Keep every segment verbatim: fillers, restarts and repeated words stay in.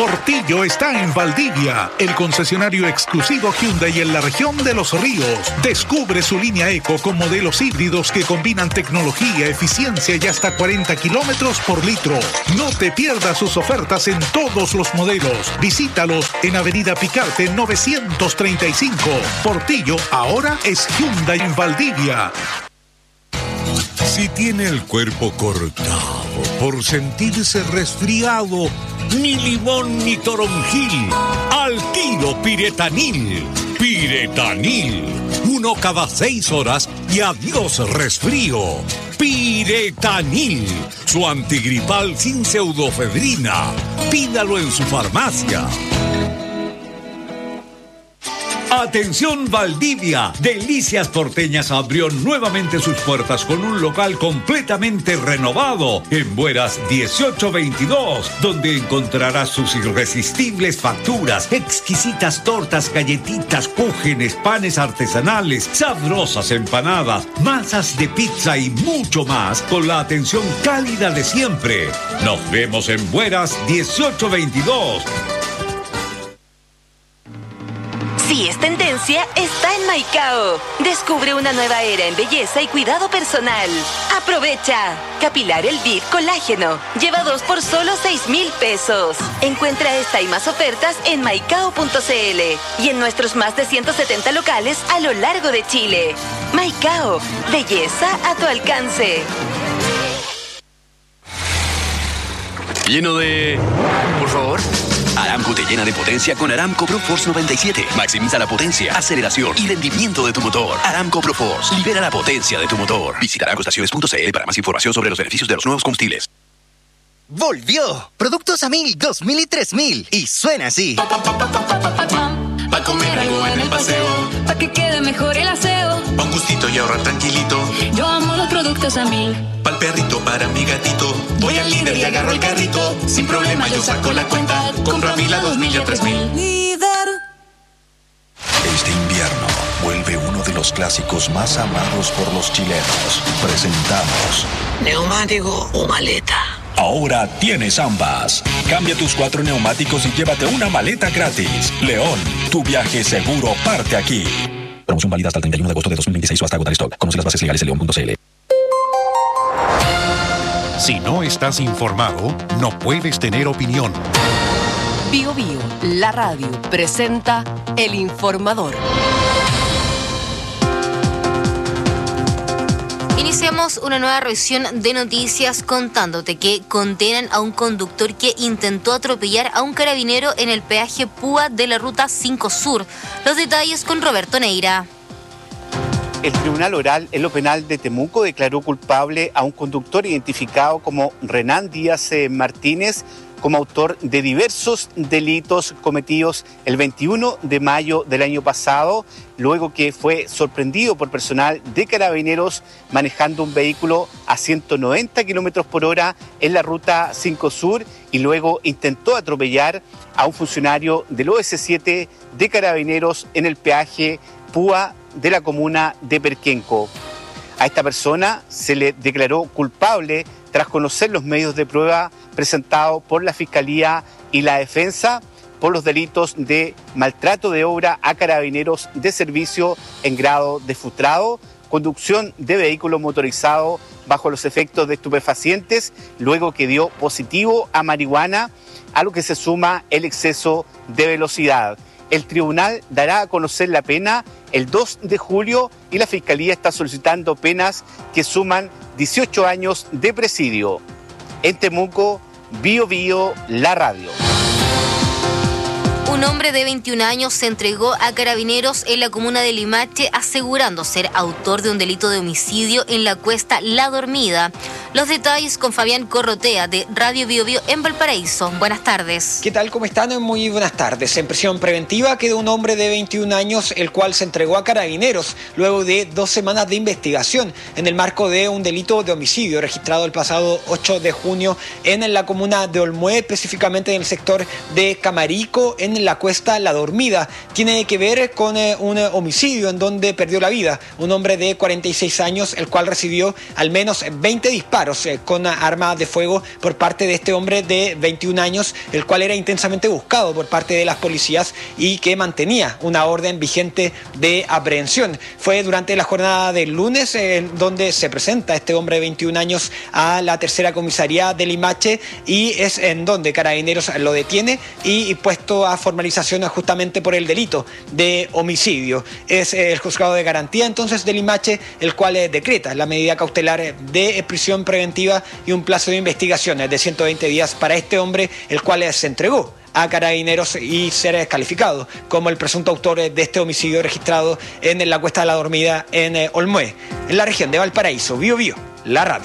Portillo está en Valdivia, el concesionario exclusivo Hyundai en la región de Los Ríos. Descubre su línea Eco con modelos híbridos que combinan tecnología, eficiencia y hasta cuarenta kilómetros por litro. No te pierdas sus ofertas en todos los modelos. Visítalos en Avenida Picarte novecientos treinta y cinco. Portillo ahora es Hyundai en Valdivia. Si tiene el cuerpo cortado por sentirse resfriado, ni limón ni toronjil, al tiro Piretanil. Piretanil, uno cada seis horas y adiós resfrío. Piretanil, su antigripal sin pseudofedrina. Pídalo en su farmacia. Atención Valdivia, Delicias Porteñas abrió nuevamente sus puertas con un local completamente renovado en Bueras dieciocho veintidós, donde encontrarás sus irresistibles facturas, exquisitas tortas, galletitas, cúgenes, panes artesanales, sabrosas empanadas, masas de pizza y mucho más con la atención cálida de siempre. Nos vemos en Bueras dieciocho veintidós. Si es tendencia, está en Maicao. Descubre una nueva era en belleza y cuidado personal. ¡Aprovecha! Capilar Elviv Colágeno. Lleva dos por solo seis mil pesos. Encuentra esta y más ofertas en maicao punto cl y en nuestros más de ciento setenta locales a lo largo de Chile. Maicao. Belleza a tu alcance. Lleno de... Por favor. Aramco te llena de potencia con Aramco ProForce noventa y siete. Maximiza la potencia, aceleración y rendimiento de tu motor. Aramco ProForce. Libera la potencia de tu motor. Visita aramco estaciones punto cl para más información sobre los beneficios de los nuevos combustibles. ¡Volvió! Productos a mil, dos mil y tres mil. Y suena así. Pa, pa, pa, pa, pa, pa, pa, pa. Pa comer algo en el paseo. Pa que quede mejor el aseo. Pa un gustito y ahorrar tranquilito. Yo amo los productos a mil. Pa'l perrito, para mi gatito. Voy al Líder y agarro el carrito. Sin problema yo saco la cuenta. Compro a mil, a dos mil y a tres mil. Líder. Este invierno vuelve uno de los clásicos más amados por los chilenos. Presentamos ¿neumático o maleta? Ahora tienes ambas. Cambia tus cuatro neumáticos y llévate una maleta gratis. León, tu viaje seguro parte aquí. Promoción válida hasta el treinta y uno de agosto de dos mil veintiséis o hasta agotar stock. Conoce las bases legales en león punto cl. Si no estás informado, no puedes tener opinión. Bio Bio, la radio, presenta El Informador. Iniciamos una nueva revisión de noticias contándote que condenan a un conductor que intentó atropellar a un carabinero en el peaje Púa de la Ruta cinco Sur. Los detalles con Roberto Neira. El Tribunal Oral en lo Penal de Temuco declaró culpable a un conductor identificado como Renán Díaz Martínez como autor de diversos delitos cometidos el veintiuno de mayo del año pasado, luego que fue sorprendido por personal de Carabineros manejando un vehículo a ciento noventa kilómetros por hora en la Ruta cinco Sur y luego intentó atropellar a un funcionario del O S siete de Carabineros en el peaje Púa de la comuna de Perquenco. A esta persona se le declaró culpable tras conocer los medios de prueba presentados por la Fiscalía y la Defensa por los delitos de maltrato de obra a carabineros de servicio en grado de frustrado, conducción de vehículo motorizado bajo los efectos de estupefacientes, luego que dio positivo a marihuana, a lo que se suma el exceso de velocidad. El tribunal dará a conocer la pena el dos de julio y la Fiscalía está solicitando penas que suman dieciocho años de presidio. En Temuco, Bio Bio, la radio. Un hombre de veintiún años se entregó a Carabineros en la comuna de Limache asegurando ser autor de un delito de homicidio en la cuesta La Dormida. Los detalles con Fabián Corrotea de Radio Bio Bio en Valparaíso. Buenas tardes. ¿Qué tal? ¿Cómo están? Muy buenas tardes. En prisión preventiva quedó un hombre de veintiún años, el cual se entregó a Carabineros luego de dos semanas de investigación en el marco de un delito de homicidio registrado el pasado ocho de junio en la comuna de Olmué, específicamente en el sector de Camarico, en en la Cuesta La Dormida. Tiene que ver con eh, un eh, homicidio en donde perdió la vida un hombre de cuarenta y seis años, el cual recibió al menos veinte disparos eh, con arma de fuego por parte de este hombre de veintiún años, el cual era intensamente buscado por parte de las policías y que mantenía una orden vigente de aprehensión. Fue durante la jornada del lunes eh, donde se presenta este hombre de veintiún años a la tercera comisaría de Limache y es en donde Carabineros lo detiene y puesto a formalización justamente por el delito de homicidio. Es el juzgado de garantía entonces de Limache el cual eh, decreta la medida cautelar de prisión preventiva y un plazo de investigación de ciento veinte días para este hombre, el cual eh, se entregó a Carabineros y ser descalificado como el presunto autor de este homicidio registrado en la Cuesta de la Dormida en eh, Olmué, en la región de Valparaíso. Bío Bío, la radio.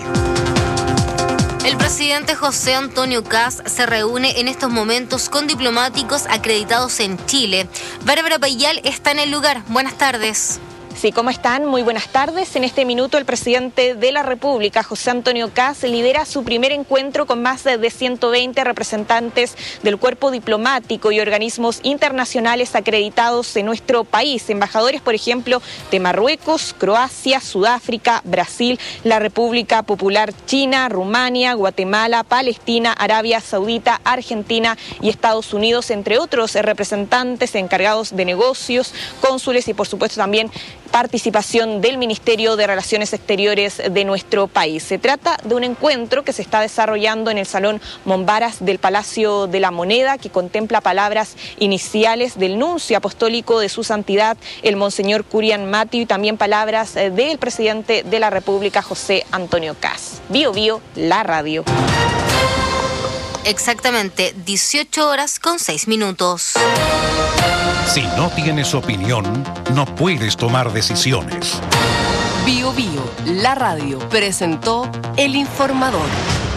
El presidente José Antonio Kast se reúne en estos momentos con diplomáticos acreditados en Chile. Bárbara Payal está en el lugar. Buenas tardes. Sí, ¿cómo están? Muy buenas tardes. En este minuto el presidente de la República, José Antonio Kast, lidera su primer encuentro con más de ciento veinte representantes del cuerpo diplomático y organismos internacionales acreditados en nuestro país. Embajadores, por ejemplo, de Marruecos, Croacia, Sudáfrica, Brasil, la República Popular China, Rumania, Guatemala, Palestina, Arabia Saudita, Argentina y Estados Unidos, entre otros representantes encargados de negocios, cónsules y, por supuesto, también participación del Ministerio de Relaciones Exteriores de nuestro país. Se trata de un encuentro que se está desarrollando en el Salón Mombaras del Palacio de la Moneda, que contempla palabras iniciales del nuncio apostólico de su santidad, el Monseñor Curian Matthew, y también palabras del presidente de la República, José Antonio Kast. Bío Bío, la radio. Exactamente, dieciocho horas con seis minutos. Si no tienes opinión, no puedes tomar decisiones. Bío Bío, la radio, presentó El Informador.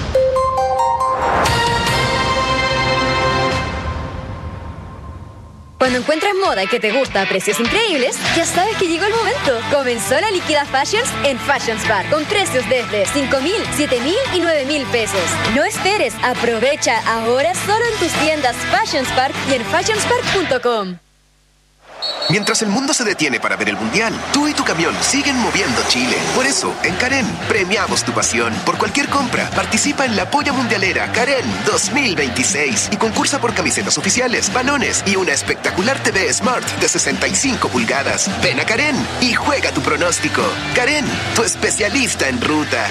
Cuando encuentras moda que te gusta a precios increíbles, ya sabes que llegó el momento. Comenzó la Liquida Fashions en Fashions Bar, con precios desde cinco mil, siete mil y nueve mil pesos. No esperes, aprovecha ahora solo en tus tiendas Fashions Park y en fashions park punto com. Mientras el mundo se detiene para ver el Mundial, tú y tu camión siguen moviendo Chile. Por eso, en Karen, premiamos tu pasión. Por cualquier compra, participa en la Polla Mundialera Karen dos mil veintiséis y concursa por camisetas oficiales, balones y una espectacular T V Smart de sesenta y cinco pulgadas. Ven a Karen y juega tu pronóstico. Karen, tu especialista en ruta.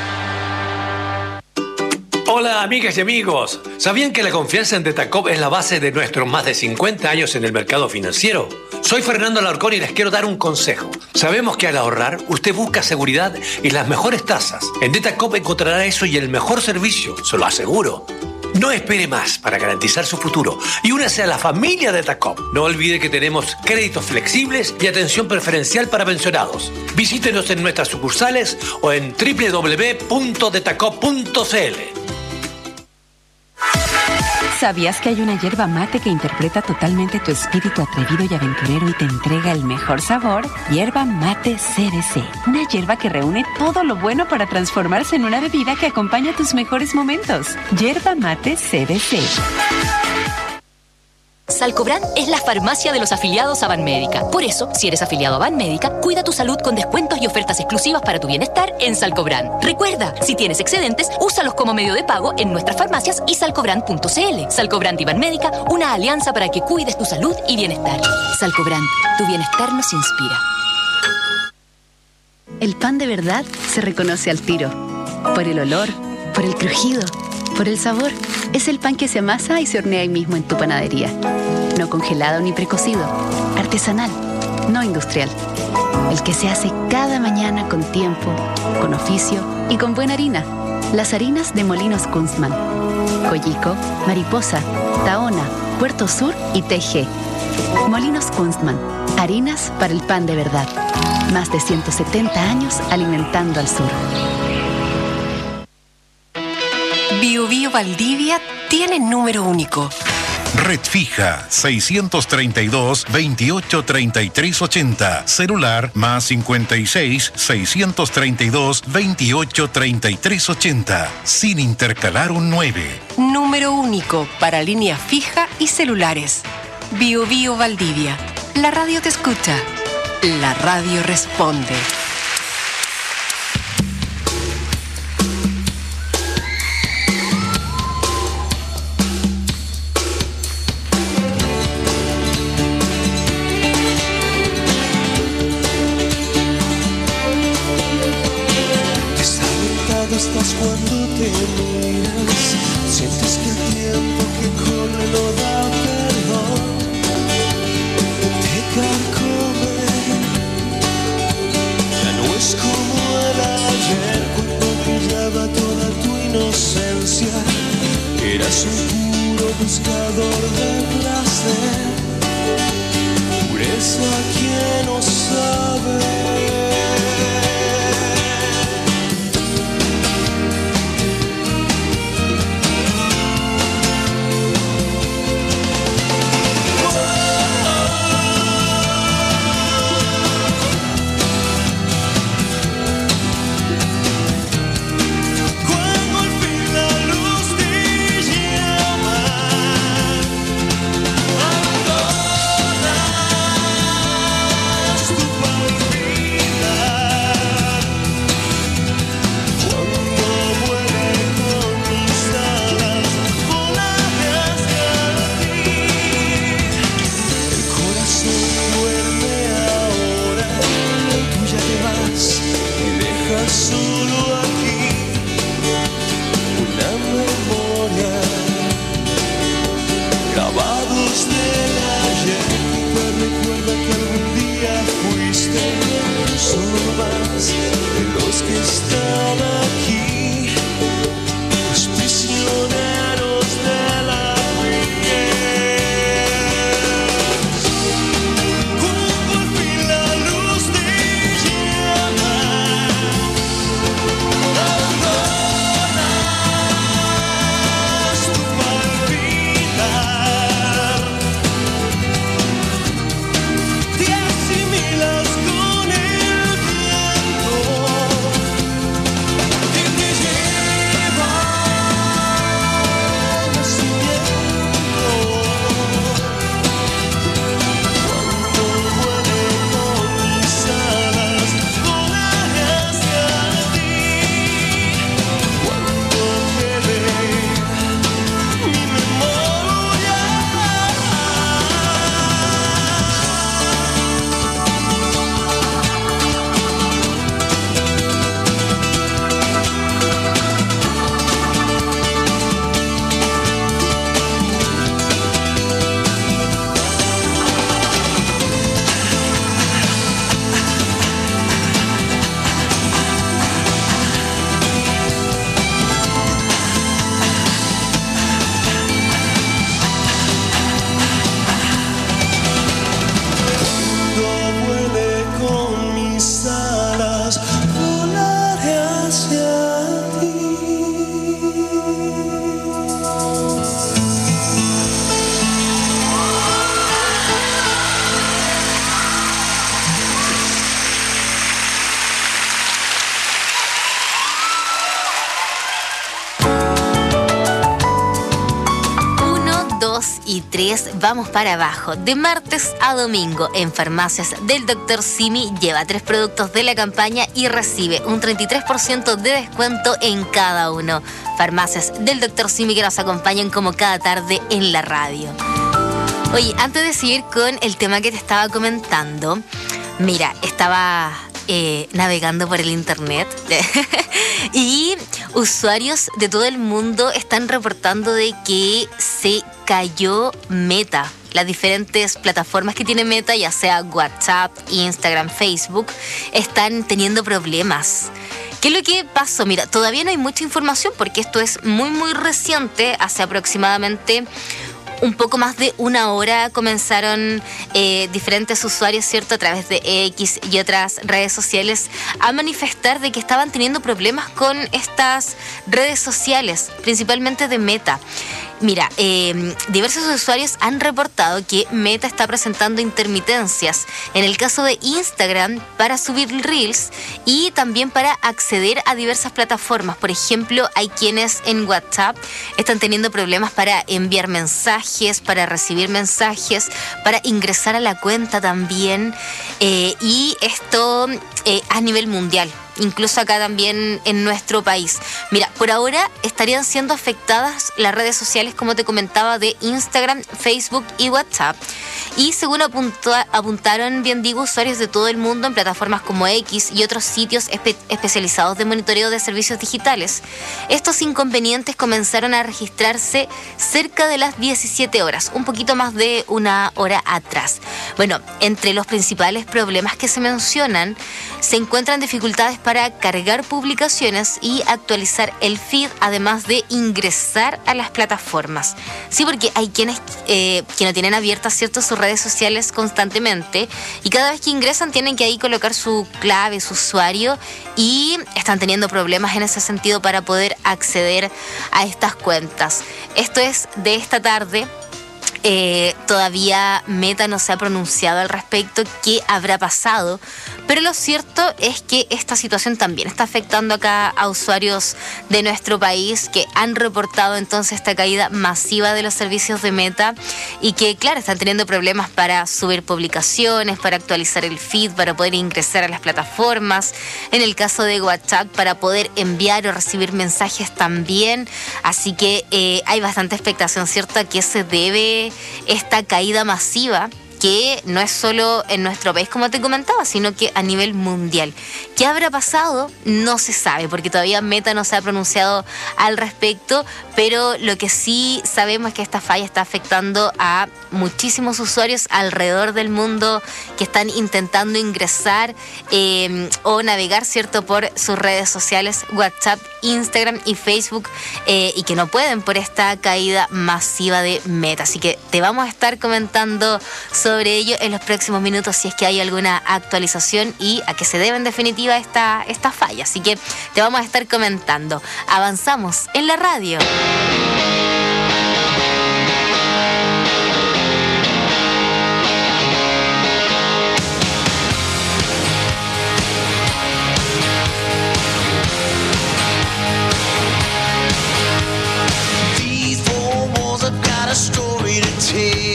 Hola amigas y amigos, ¿sabían que la confianza en Detacop es la base de nuestros más de cincuenta años en el mercado financiero? Soy Fernando Alarcón y les quiero dar un consejo. Sabemos que al ahorrar usted busca seguridad y las mejores tasas. En Detacop encontrará eso y el mejor servicio, se lo aseguro. No espere más para garantizar su futuro y únase a la familia Detacop. No olvide que tenemos créditos flexibles y atención preferencial para pensionados. Visítenos en nuestras sucursales o en doble u doble u doble u punto detacop punto c l. ¿Sabías que hay una yerba mate que interpreta totalmente tu espíritu atrevido y aventurero y te entrega el mejor sabor? Yerba Mate C B C. Una yerba que reúne todo lo bueno para transformarse en una bebida que acompaña tus mejores momentos. Yerba Mate C B C. Salcobran es la farmacia de los afiliados a Banmédica. Por eso, si eres afiliado a Banmédica, cuida tu salud con descuentos y ofertas exclusivas para tu bienestar en Salcobran. Recuerda, si tienes excedentes, úsalos como medio de pago en nuestras farmacias y salcobran punto c l. Salcobran y Banmédica, una alianza para que cuides tu salud y bienestar. Salcobran, tu bienestar nos inspira. El pan de verdad se reconoce al tiro. Por el olor, por el crujido, por el sabor. Es el pan que se amasa y se hornea ahí mismo en tu panadería. No congelado ni precocido. Artesanal, no industrial. El que se hace cada mañana con tiempo, con oficio y con buena harina. Las harinas de Molinos Kunstmann. Coyico, Mariposa, Tahona, Puerto Sur y T G. Molinos Kunstmann. Harinas para el pan de verdad. Más de ciento setenta años alimentando al sur. Bío Bío Valdivia tiene número único. Red fija seiscientos treinta y dos, veintiocho treinta y tres ochenta. Celular más cincuenta y seis, seiscientos treinta y dos, veintiocho treinta y tres ochenta. Sin intercalar un nueve. Número único para línea fija y celulares. Bio Bio Valdivia. La radio te escucha. La radio responde. Estás cuando te miras, sientes que el tiempo que corre no da perdón, te carcome, ya no es como el ayer cuando brillaba toda tu inocencia, eras un puro buscador de placer, pureza quien no sabe. Vamos para abajo. De martes a domingo en farmacias del doctor Simi lleva tres productos de la campaña y recibe un treinta y tres por ciento de descuento en cada uno. Farmacias del doctor Simi que nos acompañan como cada tarde en la radio. Oye, antes de seguir con el tema que te estaba comentando, mira, estaba eh, navegando por el internet y usuarios de todo el mundo están reportando de que se cayó Meta. Las diferentes plataformas que tiene Meta, ya sea WhatsApp, Instagram, Facebook, están teniendo problemas. ¿Qué es lo que pasó? Mira, todavía no hay mucha información porque esto es muy muy reciente. Hace aproximadamente un poco más de una hora comenzaron eh, diferentes usuarios, ¿cierto?, a través de X y otras redes sociales a manifestar de que estaban teniendo problemas con estas redes sociales, principalmente de Meta. Mira, eh, diversos usuarios han reportado que Meta está presentando intermitencias en el caso de Instagram para subir Reels y también para acceder a diversas plataformas. Por ejemplo, hay quienes en WhatsApp están teniendo problemas para enviar mensajes, para recibir mensajes, para ingresar a la cuenta también, eh, y esto eh, a nivel mundial. Incluso acá también en nuestro país. Mira, por ahora estarían siendo afectadas las redes sociales, como te comentaba, de Instagram, Facebook y WhatsApp. Y según apunta, apuntaron, bien digo, usuarios de todo el mundo en plataformas como X y otros sitios espe- especializados de monitoreo de servicios digitales. Estos inconvenientes comenzaron a registrarse cerca de las diecisiete horas, un poquito más de una hora atrás. Bueno, entre los principales problemas que se mencionan se encuentran dificultades para cargar publicaciones y actualizar el feed, además de ingresar a las plataformas. Sí, porque hay quienes eh, que no tienen abiertas, ¿cierto?, sus redes sociales constantemente, y cada vez que ingresan tienen que ahí colocar su clave, su usuario, y están teniendo problemas en ese sentido para poder acceder a estas cuentas. Esto es de esta tarde. Eh, todavía Meta no se ha pronunciado al respecto qué habrá pasado, pero lo cierto es que esta situación también está afectando acá a usuarios de nuestro país que han reportado entonces esta caída masiva de los servicios de Meta y que, claro, están teniendo problemas para subir publicaciones, para actualizar el feed, para poder ingresar a las plataformas, en el caso de WhatsApp para poder enviar o recibir mensajes también. Así que eh, hay bastante expectación, ¿cierto?, a qué se debe esta caída masiva, que no es solo en nuestro país, como te comentaba, sino que a nivel mundial. ¿Qué habrá pasado? No se sabe, porque todavía Meta no se ha pronunciado al respecto, pero lo que sí sabemos es que esta falla está afectando a muchísimos usuarios alrededor del mundo que están intentando ingresar eh, o navegar, ¿cierto?, por sus redes sociales, WhatsApp, Instagram y Facebook, eh, y que no pueden por esta caída masiva de Meta. Así que te vamos a estar comentando sobre sobre ello en los próximos minutos si es que hay alguna actualización y a qué se debe en definitiva esta, esta falla. Así que te vamos a estar comentando. Avanzamos en la radio. These four walls have got a story to tell.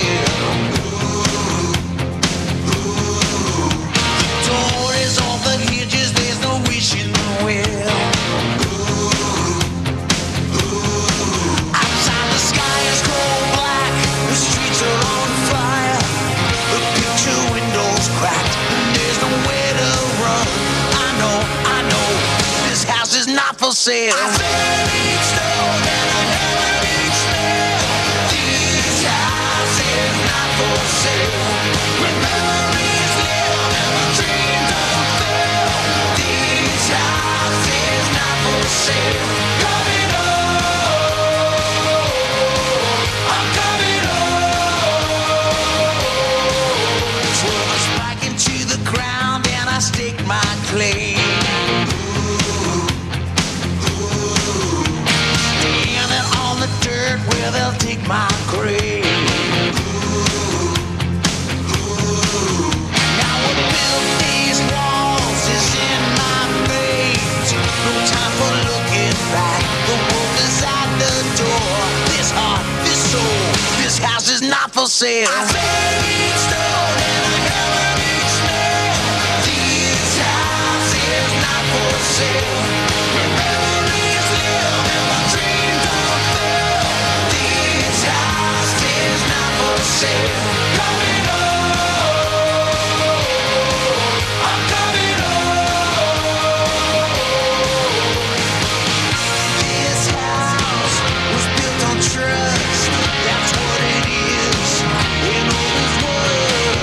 Not for sale. I said each stone and I never each nail. This house is not for sale. When memories live and my dreams don't fail. This house is not for sale. Coming home, I'm coming home. Swerve a spike into the ground and I stake my claim. Where they'll dig my grave. Now what built these walls is in my veins. No time for looking back. The wolf is at the door. This heart, this soul, this house is not for sale. I said each stone and I hammer each nail. This house is not for sale. Where memories live and my dreams don't fail. Coming home, I'm coming home. This house was built on trust, that's what it is. In all these words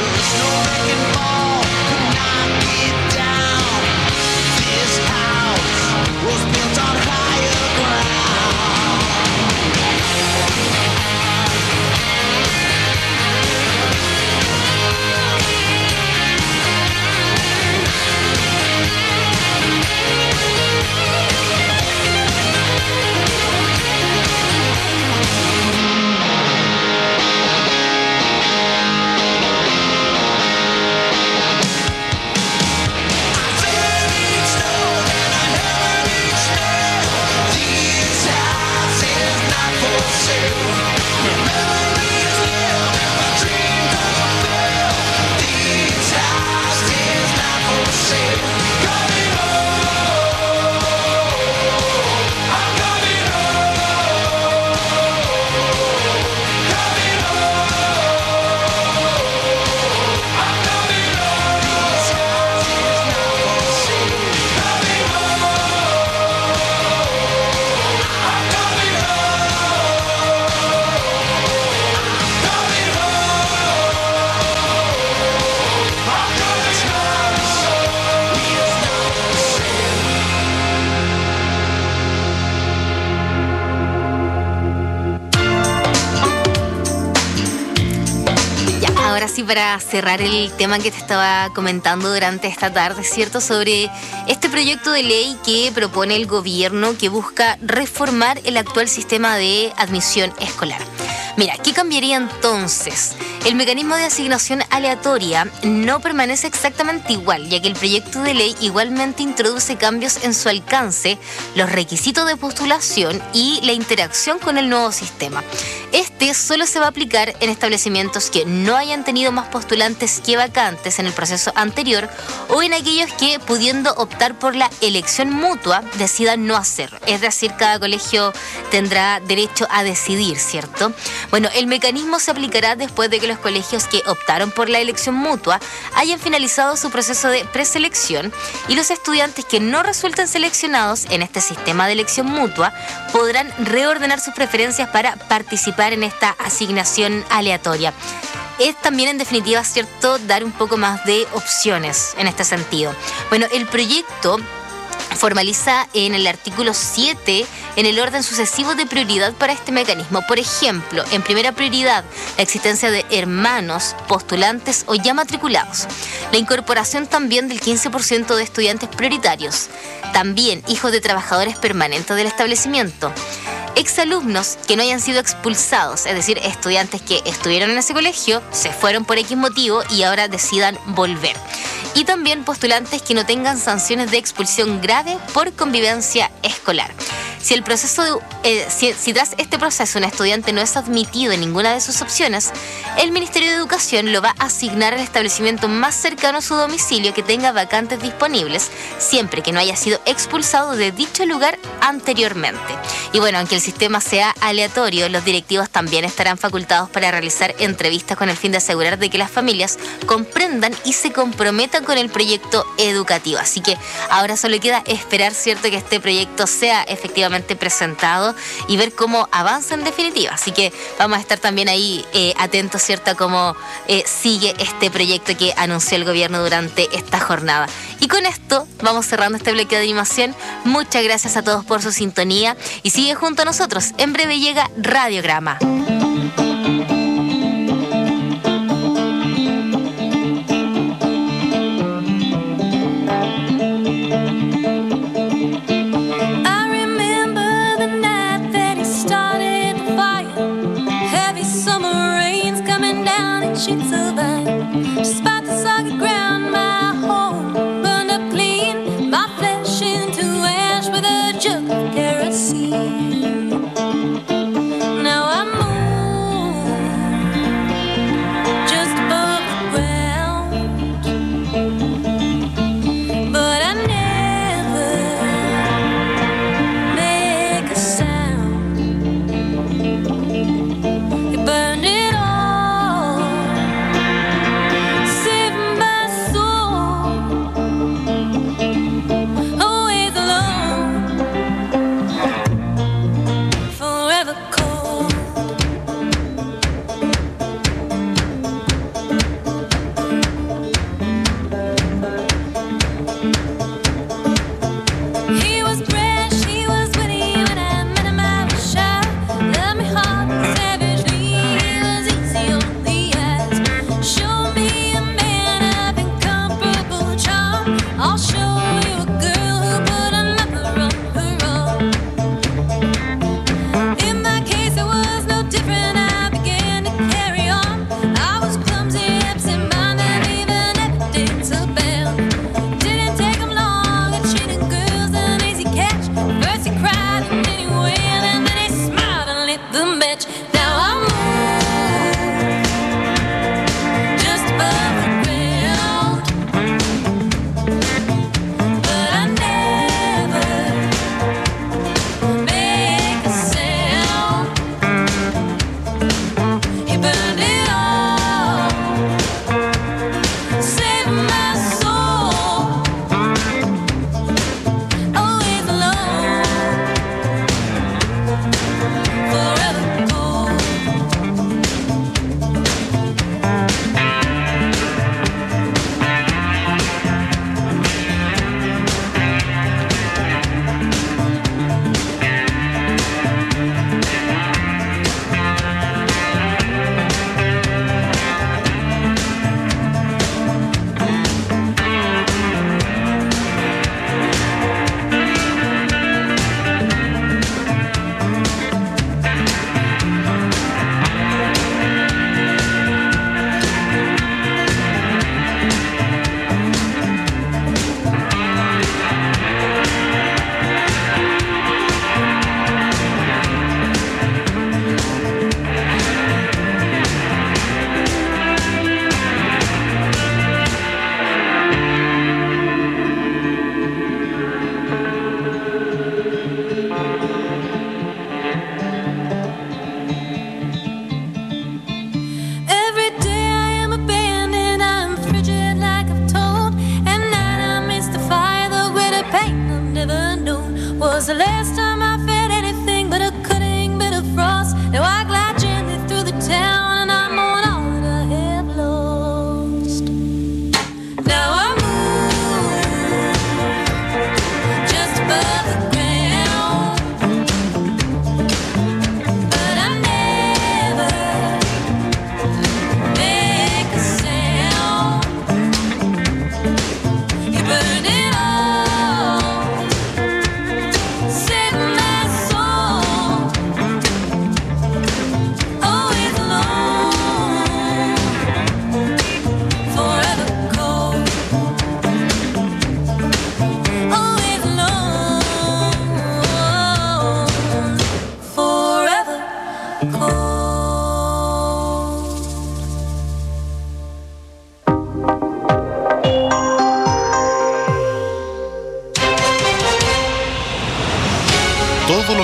ahora sí, para cerrar el tema que te estaba comentando durante esta tarde, ¿cierto? Sobre este proyecto de ley que propone el gobierno que busca reformar el actual sistema de admisión escolar. Mira, ¿qué cambiaría entonces? El mecanismo de asignación aleatoria no permanece exactamente igual, ya que el proyecto de ley igualmente introduce cambios en su alcance, los requisitos de postulación y la interacción con el nuevo sistema. Este solo se va a aplicar en establecimientos que no hayan tenido más postulantes que vacantes en el proceso anterior o en aquellos que, pudiendo optar por la elección mutua, decidan no hacerlo. Es decir, cada colegio tendrá derecho a decidir, ¿cierto? Bueno, el mecanismo se aplicará después de que los colegios que optaron por la elección mutua hayan finalizado su proceso de preselección, y los estudiantes que no resulten seleccionados en este sistema de elección mutua podrán reordenar sus preferencias para participar en esta asignación aleatoria. Es también, en definitiva, cierto, dar un poco más de opciones en este sentido. Bueno, el proyecto formaliza en el artículo siete en el orden sucesivo de prioridad para este mecanismo. Por ejemplo, en primera prioridad, la existencia de hermanos, postulantes o ya matriculados. La incorporación también del quince por ciento de estudiantes prioritarios. También hijos de trabajadores permanentes del establecimiento. Exalumnos que no hayan sido expulsados, es decir, estudiantes que estuvieron en ese colegio, se fueron por X motivo y ahora decidan volver. Y también postulantes que no tengan sanciones de expulsión grave por convivencia escolar. Si el proceso de, eh, si, si tras este proceso un estudiante no es admitido en ninguna de sus opciones, el Ministerio de Educación lo va a asignar al establecimiento más cercano a su domicilio que tenga vacantes disponibles, siempre que no haya sido expulsado de dicho lugar anteriormente. Y bueno, aunque el sistema sea aleatorio, los directivos también estarán facultados para realizar entrevistas con el fin de asegurar de que las familias comprendan y se comprometan con el proyecto educativo. Así que ahora solo queda esperar, cierto, que este proyecto sea efectivamente presentado y ver cómo avanza en definitiva. Así que vamos a estar también ahí eh, atentos, cierto, a cómo eh, sigue este proyecto que anunció el gobierno durante esta jornada. Y con esto vamos cerrando este bloque de animación. Muchas gracias a todos por su sintonía y sigue junto a nosotros. En breve llega Radiograma. Sheets of iron, despite the soggy ground, my home burned up clean, my flesh into ash with a jug of kerosene. Now I move just above the ground, but I never make a sound. It burned it all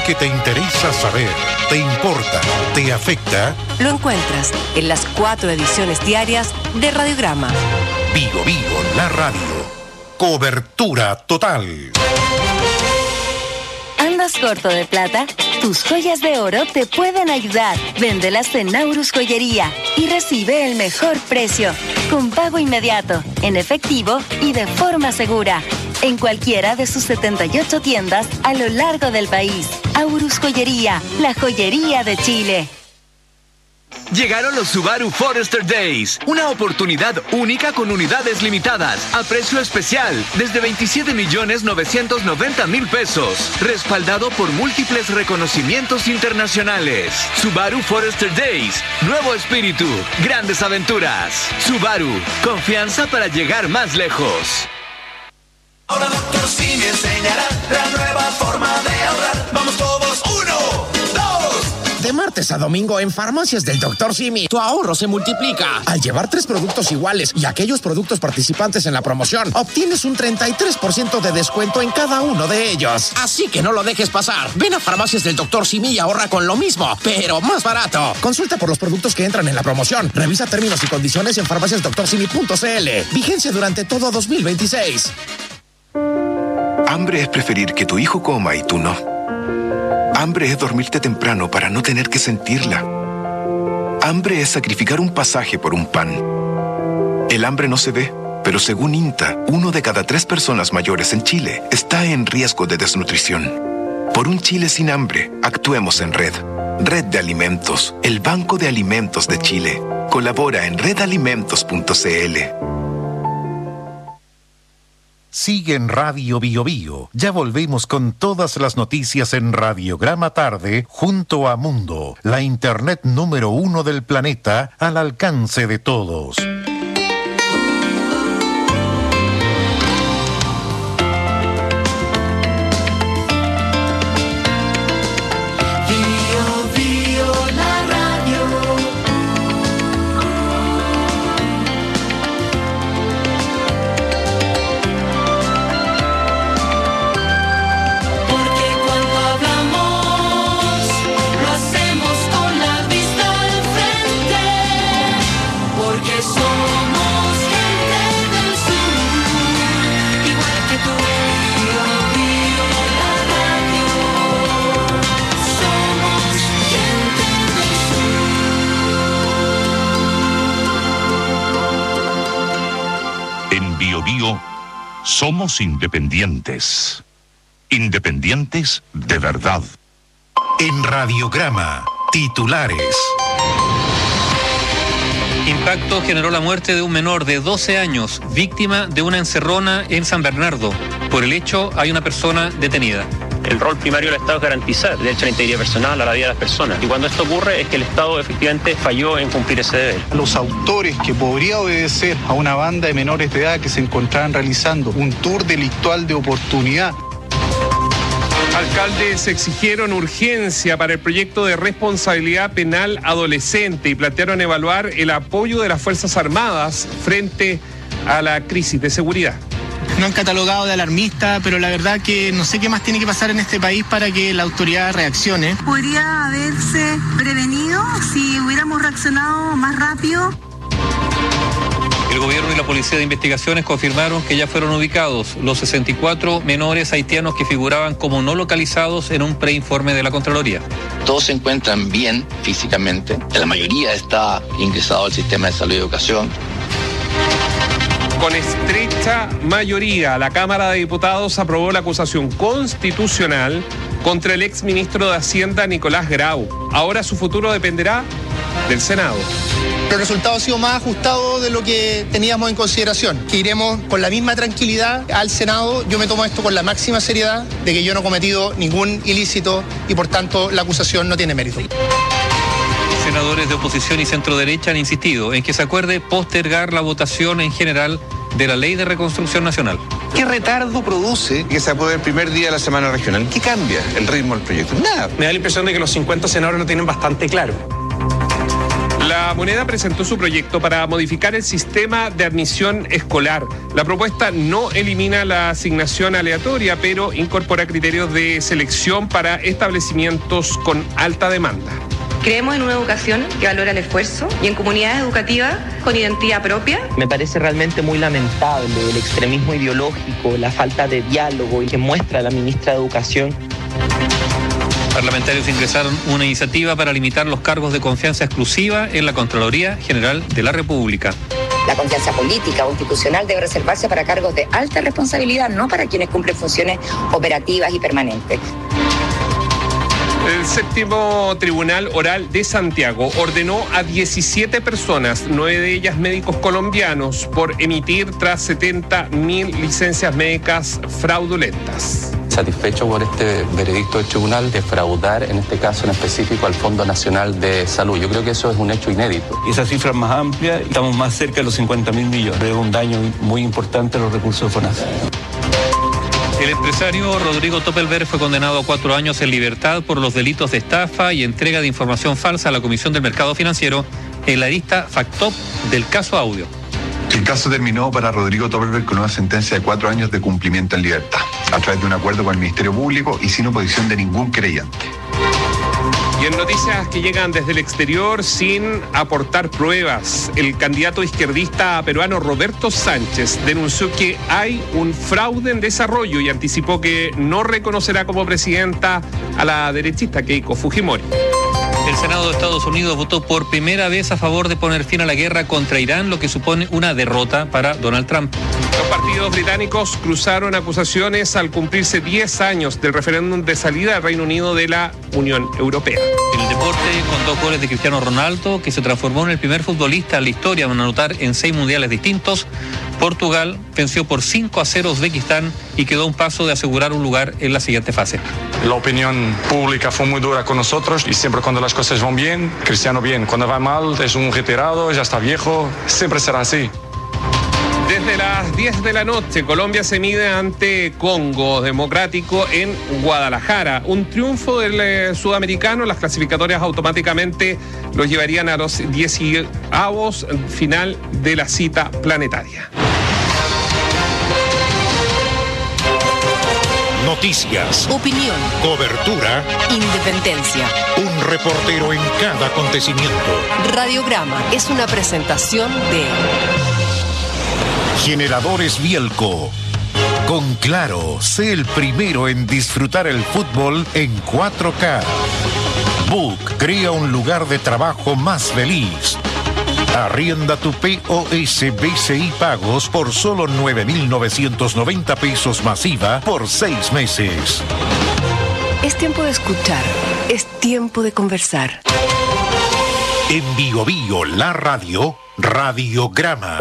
que te interesa saber, te importa, te afecta, Lo encuentras en las cuatro ediciones diarias de Radiograma. Vigo Vigo, la radio. Cobertura total. ¿Andas corto de plata? Tus joyas de oro te pueden ayudar. Véndelas en Naurus Joyería y recibe el mejor precio, con pago inmediato, en efectivo y de forma segura. En cualquiera de sus setenta y ocho tiendas a lo largo del país. Aurus Joyería, la joyería de Chile. Llegaron los Subaru Forester Days, una oportunidad única con unidades limitadas, a precio especial, desde veintisiete millones novecientos noventa mil pesos, respaldado por múltiples reconocimientos internacionales. Subaru Forester Days, nuevo espíritu, grandes aventuras. Subaru, confianza para llegar más lejos. Ahora doctor Simi enseñará la nueva forma de ahorrar. Vamos todos, uno, dos. De martes a domingo en Farmacias del doctor Simi, tu ahorro se multiplica. Al llevar tres productos iguales y aquellos productos participantes en la promoción, obtienes un treinta y tres por ciento de descuento en cada uno de ellos. Así que no lo dejes pasar. Ven a Farmacias del doctor Simi y ahorra con lo mismo, pero más barato. Consulta por los productos que entran en la promoción. Revisa términos y condiciones en farmacias doctor simi punto c l. Vigencia durante todo dos mil veintiséis. Hambre es preferir que tu hijo coma y tú no. Hambre es dormirte temprano para no tener que sentirla. Hambre es sacrificar un pasaje por un pan. El hambre no se ve, pero según INTA, uno de cada tres personas mayores en Chile está en riesgo de desnutrición. Por un Chile sin hambre, actuemos en Red. Red de Alimentos, el Banco de Alimentos de Chile. Colabora en red alimentos punto c l. Sigue en Radio Bio Bio. Ya volvemos con todas las noticias en Radiograma Tarde junto a Mundo, la internet número uno del planeta al alcance de todos. Somos independientes. Independientes de verdad. En Radiograma, titulares. Impacto generó la muerte de un menor de doce años, víctima de una encerrona en San Bernardo. Por el hecho, hay una persona detenida. El rol primario del Estado es garantizar el derecho a la integridad personal, a la vida de las personas. Y cuando esto ocurre es que el Estado efectivamente falló en cumplir ese deber. Los autores que podría obedecer a una banda de menores de edad que se encontraban realizando un tour delictual de oportunidad. Alcaldes exigieron urgencia para el proyecto de responsabilidad penal adolescente y plantearon evaluar el apoyo de las Fuerzas Armadas frente a la crisis de seguridad. No han catalogado de alarmista, pero la verdad que no sé qué más tiene que pasar en este país para que la autoridad reaccione. Podría haberse prevenido si hubiéramos reaccionado más rápido. El gobierno y la Policía de Investigaciones confirmaron que ya fueron ubicados los sesenta y cuatro menores haitianos que figuraban como no localizados en un preinforme de la Contraloría. Todos se encuentran bien físicamente, la mayoría está ingresado al sistema de salud y educación. Con estrecha mayoría, la Cámara de Diputados aprobó la acusación constitucional contra el exministro de Hacienda Nicolás Grau. Ahora su futuro dependerá del Senado. El resultado ha sido más ajustado de lo que teníamos en consideración, que iremos con la misma tranquilidad al Senado. Yo me tomo esto con la máxima seriedad de que yo no he cometido ningún ilícito y por tanto la acusación no tiene mérito. Senadores de oposición y centro derecha han insistido en que se acuerde postergar la votación en general de la Ley de Reconstrucción Nacional. ¿Qué retardo produce que se apruebe el primer día de la semana regional? ¿Qué cambia el ritmo del proyecto? Nada. Me da la impresión de que los cincuenta senadores lo tienen bastante claro. La Moneda presentó su proyecto para modificar el sistema de admisión escolar. La propuesta no elimina la asignación aleatoria, pero incorpora criterios de selección para establecimientos con alta demanda. Creemos en una educación que valora el esfuerzo y en comunidades educativas con identidad propia. Me parece realmente muy lamentable el extremismo ideológico, la falta de diálogo que muestra la ministra de Educación. Parlamentarios ingresaron una iniciativa para limitar los cargos de confianza exclusiva en la Contraloría General de la República. La confianza política o institucional debe reservarse para cargos de alta responsabilidad, no para quienes cumplen funciones operativas y permanentes. El séptimo Tribunal Oral de Santiago ordenó a diecisiete personas, nueve de ellas médicos colombianos, por emitir tras setenta mil licencias médicas fraudulentas. Satisfecho por este veredicto del tribunal, defraudar en este caso en específico al Fondo Nacional de Salud. Yo creo que eso es un hecho inédito. Esa cifra es más amplia, estamos más cerca de los cincuenta mil millones. Es un daño muy importante a los recursos de FONASA. El empresario Rodrigo Toppelberg fue condenado a cuatro años en libertad por los delitos de estafa y entrega de información falsa a la Comisión del Mercado Financiero en la lista FACTOP del caso Audio. El caso terminó para Rodrigo Toppelberg con una sentencia de cuatro años de cumplimiento en libertad, a través de un acuerdo con el Ministerio Público y sin oposición de ningún creyente. Y en noticias que llegan desde el exterior sin aportar pruebas, el candidato izquierdista peruano Roberto Sánchez denunció que hay un fraude en desarrollo y anticipó que no reconocerá como presidenta a la derechista Keiko Fujimori. El Senado de Estados Unidos votó por primera vez a favor de poner fin a la guerra contra Irán, lo que supone una derrota para Donald Trump. Los partidos británicos cruzaron acusaciones al cumplirse diez años del referéndum de salida del Reino Unido de la Unión Europea. En el deporte, con dos goles de Cristiano Ronaldo, que se transformó en el primer futbolista en la historia en anotar en seis mundiales distintos, Portugal venció por cinco a cero a Uzbekistán y quedó a un paso de asegurar un lugar en la siguiente fase. La opinión pública fue muy dura con nosotros y siempre cuando las cosas van bien, Cristiano bien. Cuando va mal, es un retirado, ya está viejo, siempre será así. Desde las diez de la noche, Colombia se mide ante Congo Democrático en Guadalajara. Un triunfo del eh, sudamericano, las clasificatorias automáticamente los llevarían a los dieciavos final de la cita planetaria. Noticias, Opinión, cobertura, independencia. un reportero en cada acontecimiento. Radiograma es una presentación de Generadores Bielco. Con Claro, sé el primero en disfrutar el fútbol en cuatro K. Book crea un lugar de trabajo más feliz. Arrienda tu P O S B C I Pagos por solo nueve mil novecientos noventa pesos masiva por seis meses. Es tiempo de escuchar, es tiempo de conversar. En Bio Bio, la radio, Radiograma.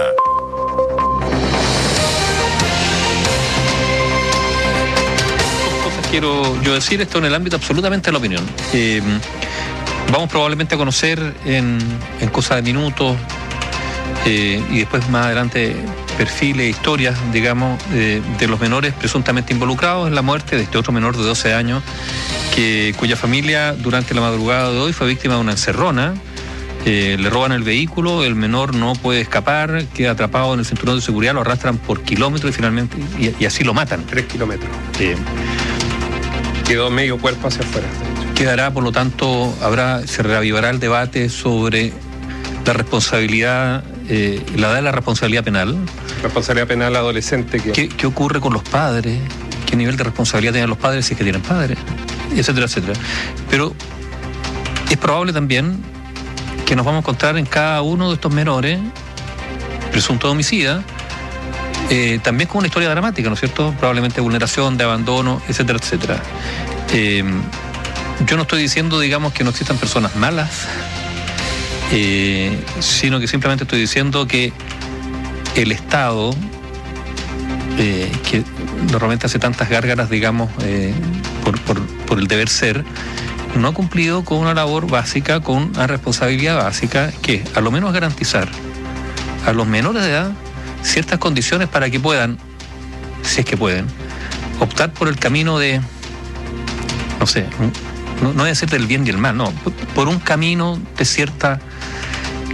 Quiero yo decir esto en el ámbito absolutamente de la opinión. Eh, vamos probablemente a conocer en, en cosa de minutos eh, y después más adelante perfiles, historias, digamos, eh, de los menores presuntamente involucrados en la muerte de este otro menor de doce años que, cuya familia durante la madrugada de hoy fue víctima de una encerrona. Eh, le roban el vehículo, el menor no puede escapar, queda atrapado en el cinturón de seguridad, lo arrastran por kilómetros y finalmente, y, y así lo matan. Tres kilómetros. Eh, Quedó medio cuerpo hacia afuera. Quedará, por lo tanto, habrá, se reavivará el debate sobre la responsabilidad, eh, la edad de la responsabilidad penal. Responsabilidad penal adolescente. Que... ¿Qué, ¿Qué ocurre con los padres? ¿Qué nivel de responsabilidad tienen los padres si es que tienen padres? Etcétera, etcétera. Pero es probable también que nos vamos a encontrar en cada uno de estos menores, presunto homicida, Eh, también con una historia dramática, ¿no es cierto? Probablemente vulneración, de abandono, etcétera, etcétera. Eh, yo no estoy diciendo, digamos, que no existan personas malas, eh, sino que simplemente estoy diciendo que el Estado, eh, que normalmente hace tantas gárgaras, digamos, eh, por, por, por el deber ser, no ha cumplido con una labor básica, con una responsabilidad básica, que a lo menos garantizar a los menores de edad ciertas condiciones para que puedan, si es que pueden, optar por el camino de, no sé, no, no voy a decir del bien y el mal, no, por un camino de cierta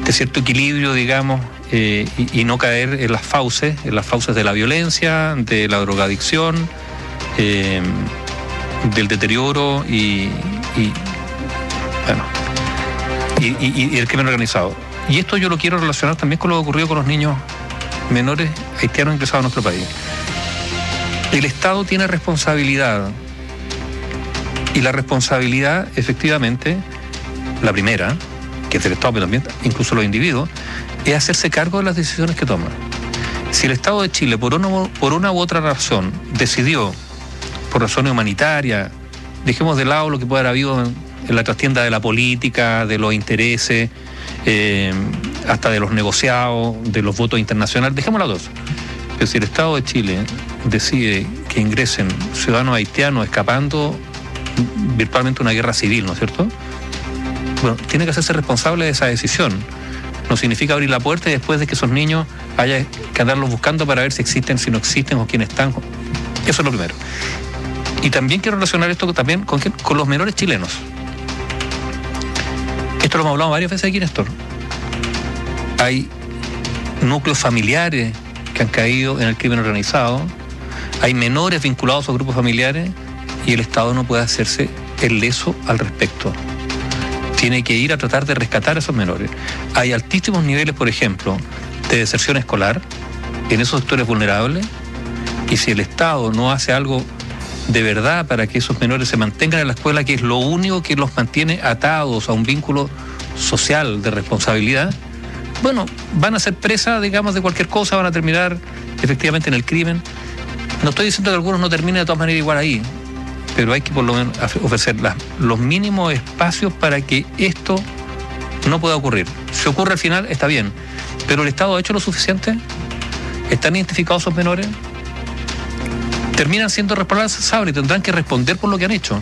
de cierto equilibrio, digamos, eh, y, y no caer en las fauces, en las fauces de la violencia, de la drogadicción, eh, del deterioro y, y bueno, y, y, y el crimen organizado. Y esto yo lo quiero relacionar también con lo que ocurrió con los niños menores haitianos ingresados a nuestro país. El Estado tiene responsabilidad, y la responsabilidad, efectivamente, la primera, que es del Estado, pero también incluso los individuos, es hacerse cargo de las decisiones que toman. Si el Estado de Chile, por una, por una u otra razón, decidió, por razones humanitarias, dejemos de lado lo que puede haber habido en, en la trastienda de la política, de los intereses, eh, hasta de los negociados, de los votos internacionales, dejemos las dos. Pero si el Estado de Chile decide que ingresen ciudadanos haitianos escapando virtualmente una guerra civil, ¿no es cierto? Bueno, tiene que hacerse responsable de esa decisión. No significa abrir la puerta y después de que esos niños haya que andarlos buscando para ver si existen, si no existen o quién están. Eso es lo primero. Y también quiero relacionar esto también con, con los menores chilenos. Esto lo hemos hablado varias veces aquí, Néstor. Hay núcleos familiares que han caído en el crimen organizado, hay menores vinculados a grupos familiares y el Estado no puede hacerse el leso al respecto. Tiene que ir a tratar de rescatar a esos menores. Hay altísimos niveles, por ejemplo, de deserción escolar en esos sectores vulnerables, y si el Estado no hace algo de verdad para que esos menores se mantengan en la escuela, que es lo único que los mantiene atados a un vínculo social de responsabilidad, bueno, van a ser presas, digamos, de cualquier cosa, van a terminar efectivamente en el crimen. No estoy diciendo que algunos no terminen de todas maneras igual ahí, pero hay que por lo menos ofrecer las, los mínimos espacios para que esto no pueda ocurrir. Si ocurre al final, está bien, pero el Estado ha hecho lo suficiente. ¿Están identificados esos menores? Terminan siendo responsables y tendrán que responder por lo que han hecho.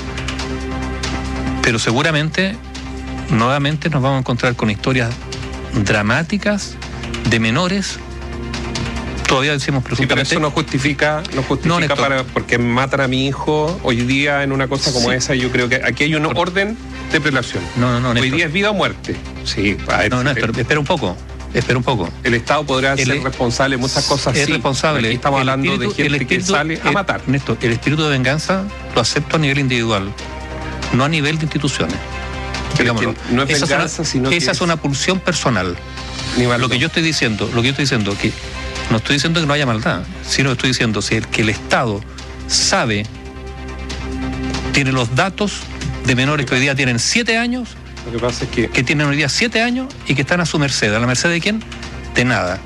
Pero seguramente, nuevamente nos vamos a encontrar con historias dramáticas de menores. Todavía decimos presuntamente. Sí, pero eso no justifica, no justifica no, para porque matan a mi hijo hoy día en una cosa como sí. esa. Yo creo que aquí hay un orden de prelación. No, no, no. Hoy Néstor. día es vida o muerte. Sí. Ver, no, Néstor, el, espera un poco. Espera un poco. El Estado podrá el, ser responsable de muchas cosas. Es sí, responsable. Aquí estamos el hablando espíritu, de gente espíritu, que sale a el, matar. Néstor, el espíritu de venganza lo acepto a nivel individual, no a nivel de instituciones. Digámoslo. No es esa venganza, es una, sino esa que es es una pulsión personal. Lo que yo estoy diciendo, lo que yo estoy diciendo que no estoy diciendo que no haya maldad, sino que estoy diciendo si el, que el Estado sabe, tiene los datos de menores que hoy día tienen siete años, lo que pasa es que, que tienen hoy día siete años y que están a su merced. ¿A la merced de quién? De nada.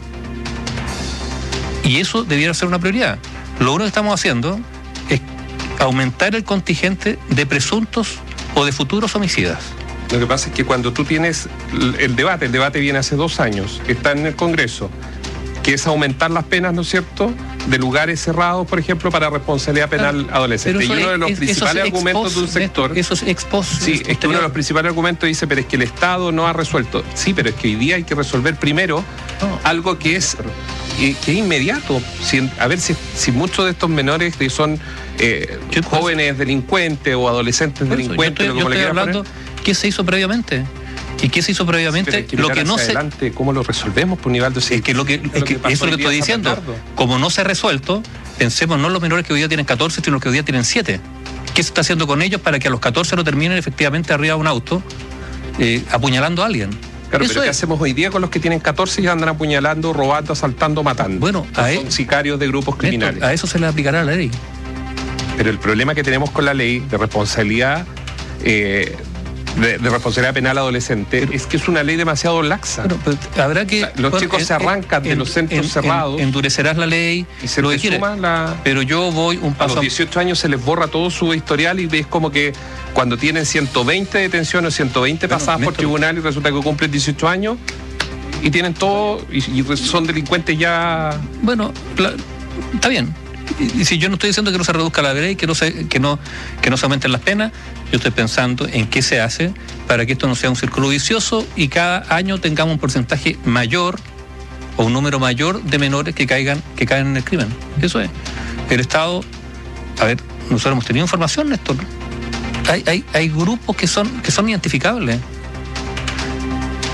Y eso debiera ser una prioridad. Lo único que estamos haciendo es aumentar el contingente de presuntos o de futuros homicidas. Lo que pasa es que cuando tú tienes el debate, el debate viene hace dos años, está en el Congreso, que es aumentar las penas, ¿no es cierto?, de lugares cerrados, por ejemplo, para responsabilidad penal claro, adolescente. Y uno de los es, principales argumentos post, de un sector... Eso es ex post. Sí, es que uno de los principales argumentos dice, pero es que el Estado no ha resuelto. Sí, pero es que hoy día hay que resolver primero no. algo que es, que es inmediato. Si, a ver si, si muchos de estos menores que son eh, jóvenes delincuentes o adolescentes eso, delincuentes... Yo estoy, yo estoy hablando, poner, ¿qué se hizo previamente? ¿Y qué se hizo previamente? Sí, lo que no se adelante, ¿cómo lo resolvemos, por nivel de es que lo que, es que, que eso es lo que estoy diciendo. Como no se ha resuelto, pensemos no en los menores que hoy día tienen catorce, sino los que hoy día tienen siete. ¿Qué se está haciendo con ellos para que a los catorce no terminen efectivamente arriba de un auto eh, apuñalando a alguien? Claro, eso pero es. ¿qué hacemos hoy día con los que tienen catorce y andan apuñalando, robando, asaltando, matando? Bueno, a son él, sicarios de grupos criminales. Esto, a eso se le aplicará la ley. Pero el problema que tenemos con la ley de responsabilidad eh, De, de responsabilidad penal adolescente pero, es que es una ley demasiado laxa. Pero, pero habrá que, o sea, los bueno, chicos en, se arrancan en, de los centros en, cerrados. En, endurecerás la ley y se lo les suma la... Pero yo voy un paso. A los dieciocho años se les borra todo su historial y ves como que cuando tienen ciento veinte detenciones o ciento veinte bueno, pasadas Néstor, por tribunal y resulta que cumplen dieciocho años y tienen todo y, y son delincuentes ya. Bueno, la, está bien. Y, y si yo no estoy diciendo que no se reduzca la ley, que no se, que no, que no se aumenten las penas, yo estoy pensando en qué se hace para que esto no sea un círculo vicioso y cada año tengamos un porcentaje mayor o un número mayor de menores que caigan, que caen en el crimen. Eso es. El Estado, a ver, nosotros hemos tenido información, Néstor. Hay, hay, hay grupos que son, que son identificables.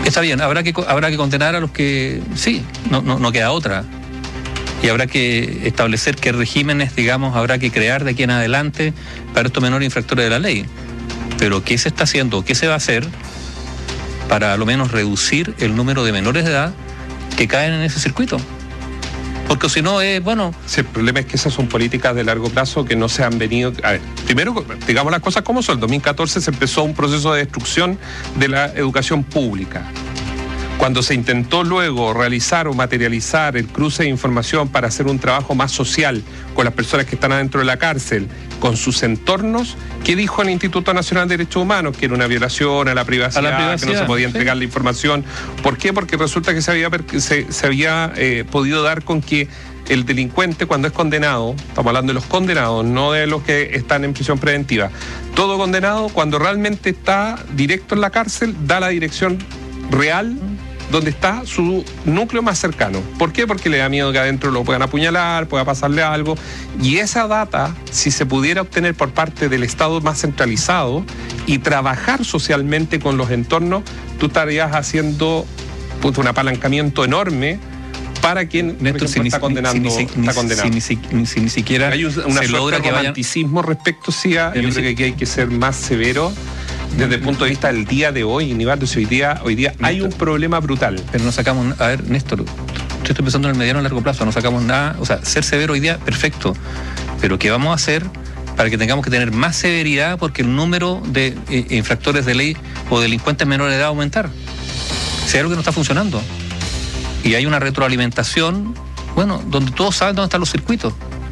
Está bien, habrá que habrá que condenar a los que sí, no, no, no queda otra. Y habrá que establecer qué regímenes, digamos, habrá que crear de aquí en adelante para estos menores infractores de la ley. Pero ¿qué se está haciendo? ¿Qué se va a hacer para a lo menos reducir el número de menores de edad que caen en ese circuito? Porque si no es, bueno... Sí, el problema es que esas son políticas de largo plazo que no se han venido... A ver, primero, digamos las cosas como son. En dos mil catorce se empezó un proceso de destrucción de la educación pública. Cuando se intentó luego realizar o materializar el cruce de información para hacer un trabajo más social con las personas que están adentro de la cárcel, con sus entornos, ¿qué dijo el Instituto Nacional de Derechos Humanos? Que era una violación a la privacidad, a la privacidad que no se podía entregar sí. la información. ¿Por qué? Porque resulta que se había, se, se había eh, podido dar con que el delincuente, cuando es condenado, estamos hablando de los condenados, no de los que están en prisión preventiva, todo condenado, cuando realmente está directo en la cárcel, da la dirección real donde está su núcleo más cercano. ¿Por qué? Porque le da miedo que adentro lo puedan apuñalar, pueda pasarle algo. Y esa data, si se pudiera obtener por parte del Estado más centralizado y trabajar socialmente con los entornos, tú estarías haciendo puto, un apalancamiento enorme para quien Néstor, si está, ni, condenando, si, está condenado. Si, si, si, si ni siquiera hay un, una se logra que romanticismo vayan... respecto, sí, a, yo creo que aquí hay que ser más severo desde el punto de vista del día de hoy, Nivaldo. Hoy día, hoy día hay un problema brutal. Pero no sacamos, a ver, Néstor, yo estoy pensando en el mediano y largo plazo, no sacamos nada, o sea, ser severo hoy día, perfecto, pero ¿qué vamos a hacer para que tengamos que tener más severidad porque el número de eh, infractores de ley o delincuentes menores de edad aumentar? Si hay algo que no está funcionando. Y hay una retroalimentación, bueno, donde todos saben dónde están los circuitos.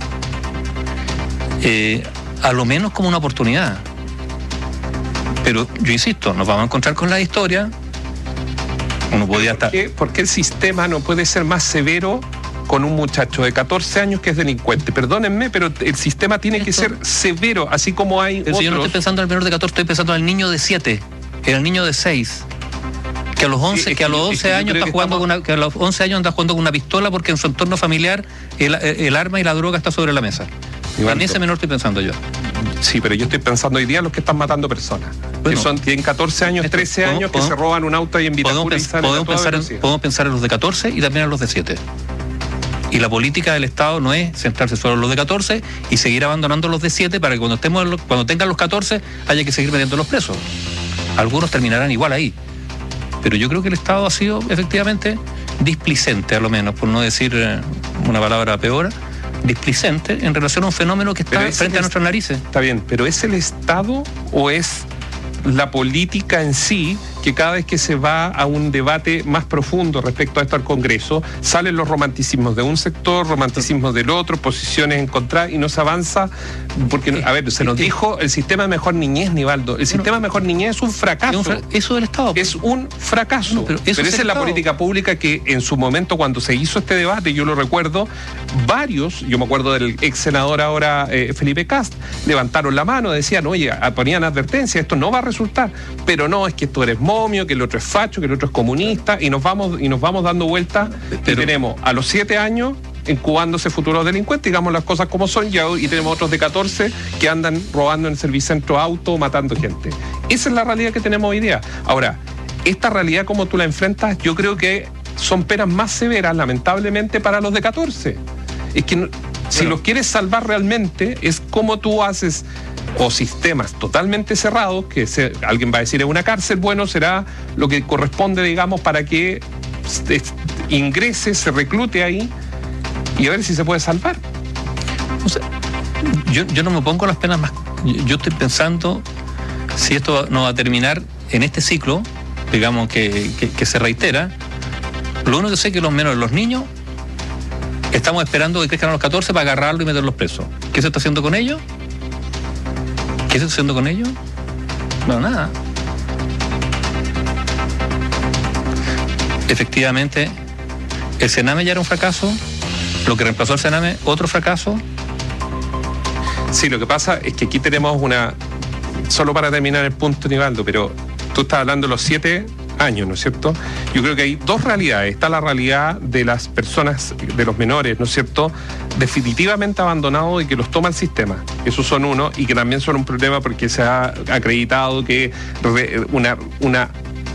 Eh, a lo menos como una oportunidad. Pero yo insisto, nos vamos a encontrar con la historia. Uno podía estar... ¿Por qué, ¿Por qué el sistema no puede ser más severo con un muchacho de catorce años que es delincuente? Perdónenme, pero el sistema tiene Esto... que ser severo, así como hay pero otros... Si yo no estoy pensando en el menor de catorce, estoy pensando en el niño de siete, en el niño de seis. Que a los once, sí, que a los once años está jugando con una, que a los once años anda jugando con una pistola porque en su entorno familiar el, el arma y la droga está sobre la mesa. Igual, en ese menor estoy pensando yo. Sí, pero yo estoy pensando hoy día en los que están matando personas. Bueno, que son, tienen catorce años, trece años, que se roban un auto ahí en Vitacura y salen podemos, pensar en, podemos pensar en los de catorce y también en los de siete. Y la política del Estado no es centrarse solo en los de catorce y seguir abandonando los de siete para que cuando estemos cuando tengan los catorce haya que seguir metiendo los presos. Algunos terminarán igual ahí. Pero yo creo que el Estado ha sido efectivamente displicente, a lo menos, por no decir eh, una palabra peor, displicente en relación a un fenómeno que está frente a nuestras narices. Está bien, pero ¿es el Estado o es la política en sí que cada vez que se va a un debate más profundo respecto a esto al Congreso, salen los romanticismos de un sector, romanticismos del otro, posiciones encontradas y no se avanza? Porque, a ver, se nos dijo el sistema de mejor niñez, Nivaldo. El sistema de mejor niñez es un fracaso. Eso del Estado. Es un fracaso. No, pero eso pero esa es la política pública que en su momento, cuando se hizo este debate, yo lo recuerdo, varios, yo me acuerdo del ex senador ahora eh, Felipe Cast, levantaron la mano, decían, oye, ponían advertencia, esto no va a resultar. Pero no, es que tú eres momio, que el otro es facho, que el otro es comunista, y nos vamos, y nos vamos dando vueltas. Y tenemos a los siete años incubándose futuros delincuentes, digamos las cosas como son, y, y tenemos otros de catorce que andan robando en el servicentro auto, matando gente. Esa es la realidad que tenemos hoy día. Ahora, esta realidad como tú la enfrentas, yo creo que son penas más severas, lamentablemente, para los de catorce. Es que no, si bueno. los quieres salvar realmente, es como tú haces o sistemas totalmente cerrados, que se, alguien va a decir es una cárcel, bueno, será lo que corresponde, digamos, para que este, ingrese, se reclute ahí y a ver si se puede salvar. O sea, yo, yo no me pongo las penas más. Yo, yo estoy pensando si esto no va a terminar en este ciclo, digamos, que, que, que se reitera. Lo único que sé es que los menores, los niños, estamos esperando que crezcan a los catorce para agarrarlo y meterlos presos. ¿Qué se está haciendo con ellos? ¿Qué se está haciendo con ellos? No, nada. Efectivamente, el Sename ya era un fracaso. Lo que reemplazó al Sename, otro fracaso. Sí, lo que pasa es que aquí tenemos una... Solo para terminar el punto, Nivaldo, pero tú estás hablando de los siete años, ¿no es cierto? Yo creo que hay dos realidades. Está la realidad de las personas, de los menores, ¿no es cierto?, definitivamente abandonados y que los toma el sistema. Esos son uno, y que también son un problema porque se ha acreditado que una... una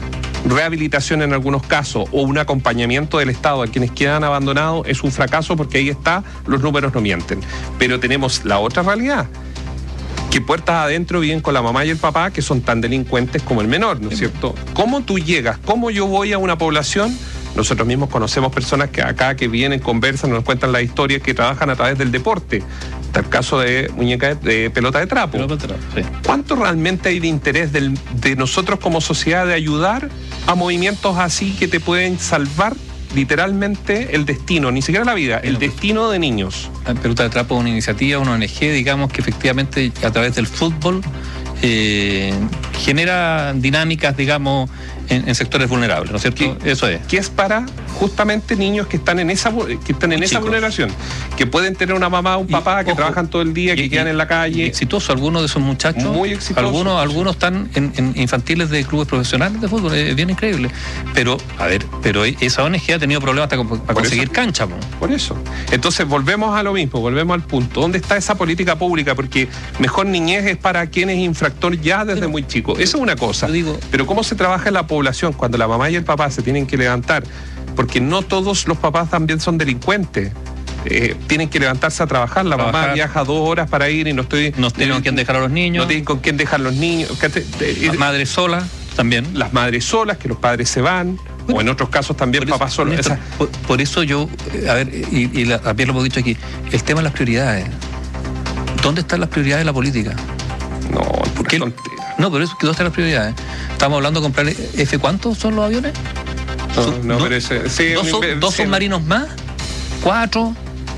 rehabilitación en algunos casos o un acompañamiento del Estado a quienes quedan abandonados es un fracaso, porque ahí está, los números no mienten. Pero tenemos la otra realidad, que puertas adentro viven con la mamá y el papá que son tan delincuentes como el menor, ¿no es cierto? ¿Cómo tú llegas? ¿Cómo yo voy a una población? Nosotros mismos conocemos personas que acá que vienen, conversan, nos cuentan las historias, que trabajan a través del deporte. Está el caso de muñeca de, de pelota de trapo. Pelota de trapo, sí. ¿Cuánto realmente hay de interés del, de nosotros como sociedad de ayudar a movimientos así que te pueden salvar literalmente el destino, ni siquiera la vida, el destino de niños? La pelota de trapo es una iniciativa, una O N G, digamos, que efectivamente a través del fútbol eh, genera dinámicas, digamos, en, en sectores vulnerables, ¿no es cierto? Que, Eso es. Que es para justamente niños que están en esa que están en esa vulneración, que pueden tener una mamá o un papá y, que ojo, trabajan todo el día, que y, quedan y, en la calle. Exitoso, algunos de esos muchachos, muy exitosos. Algunos, algunos están en, en infantiles de clubes profesionales de fútbol, es bien increíble. Pero, a ver, pero esa O N G ha tenido problemas hasta para conseguir eso, cancha. ¿no? Por eso. Entonces volvemos a lo mismo, volvemos al punto. ¿Dónde está esa política pública? Porque mejor niñez es para quien es infractor ya desde pero, muy chico. Eso es una cosa. Digo, pero ¿cómo se trabaja en la población cuando la mamá y el papá se tienen que levantar? Porque no todos los papás también son delincuentes. Eh, tienen que levantarse a trabajar. La trabajar. mamá viaja dos horas para ir y no estoy. No tienen con quién dejar a los niños. No tienen con quién dejar los niños. Las madres solas también. Las madres solas, que los padres se van. Bueno, o en otros casos también por papás eso, solos. Esa... Por, por eso yo, a ver, y, y la, también lo hemos dicho aquí, el tema de las prioridades. ¿Dónde están las prioridades de la política? No, pura tontera. No, pero eso, ¿dónde están las prioridades? Estamos hablando de comprar F, ¿cuántos son los aviones? No, no, no pero ese, sí, ¿Dos, son, ¿dos sí, submarinos más? ¿Cuatro?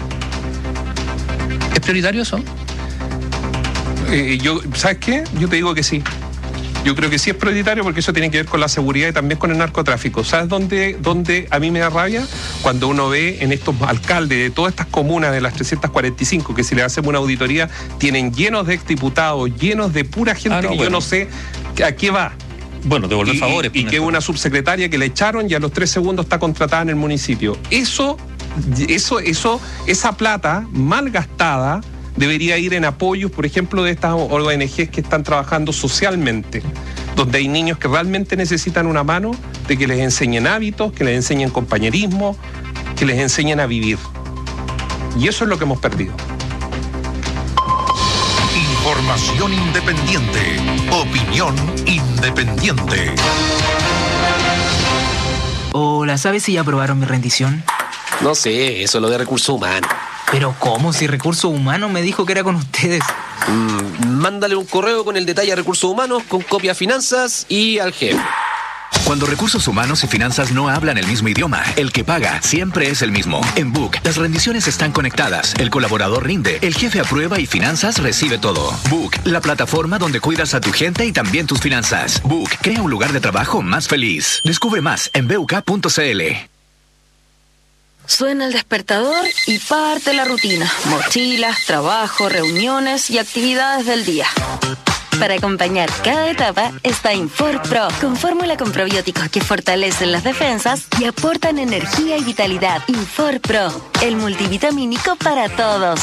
¿Es prioritario eso? Eh, yo, ¿sabes qué? Yo te digo que sí. Yo creo que sí es prioritario, porque eso tiene que ver con la seguridad y también con el narcotráfico. ¿Sabes dónde, dónde a mí me da rabia? Cuando uno ve en estos alcaldes de todas estas comunas, de las trescientas cuarenta y cinco, que si le hacemos una auditoría, tienen llenos de exdiputados, llenos de pura gente ah, no, que bueno. yo no sé a qué va. Bueno, devolver y, favores. Y, y que una subsecretaria que le echaron y a los tres segundos está contratada en el municipio. Eso, eso, eso, esa plata mal gastada debería ir en apoyos, por ejemplo, de estas O N Ges que están trabajando socialmente, donde hay niños que realmente necesitan una mano, de que les enseñen hábitos, que les enseñen compañerismo, que les enseñen a vivir. Y eso es lo que hemos perdido. Información independiente. Opinión independiente. Hola, ¿sabes si ya aprobaron mi rendición? No sé, eso es lo de recursos humanos. ¿Pero cómo? Si Recursos Humanos me dijo que era con ustedes. Mm, mándale un correo con el detalle a Recursos Humanos, con copia a Finanzas y al jefe. Cuando Recursos Humanos y Finanzas no hablan el mismo idioma, el que paga siempre es el mismo. En Book, las rendiciones están conectadas, el colaborador rinde, el jefe aprueba y Finanzas recibe todo. Book, la plataforma donde cuidas a tu gente y también tus finanzas. Book, crea un lugar de trabajo más feliz. Descubre más en b u k punto c l. Suena el despertador y parte la rutina. Mochilas, trabajo, reuniones y actividades del día. Para acompañar cada etapa está Infor Pro, con fórmula con probióticos que fortalecen las defensas y aportan energía y vitalidad. Infor Pro, el multivitamínico para todos.